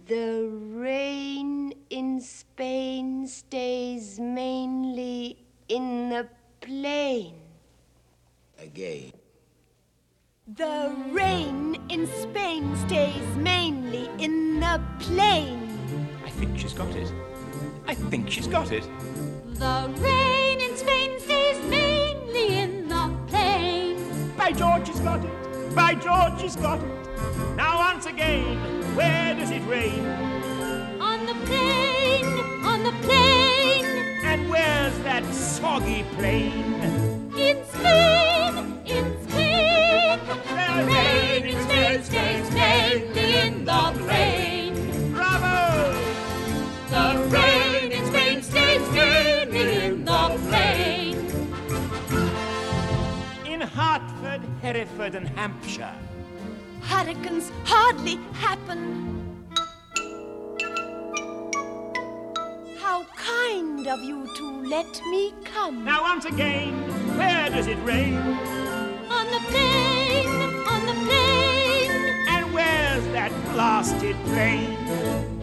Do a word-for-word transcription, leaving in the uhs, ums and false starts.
The rain in Spain stays mainly in the plain. Again. The rain in Spain stays mainly in the plain. I think she's got it. I think she's got it. The rain in Spain stays mainly in the plain. By George, she's got it. By George, she's got it. Now once again, where does it rain? On the plain, on the plain. And where's that soggy plain? In Spain, in Spain. The rain in Spain stays mainly in the plain. Bravo! The rain in Spain stays mainly in the plain. In Hertford, Hereford and Hampshire, Hurricanes hardly happen. How kind of you to let me come. now once again, where does it rain? On the plain, on the plain. And where's that blasted plain?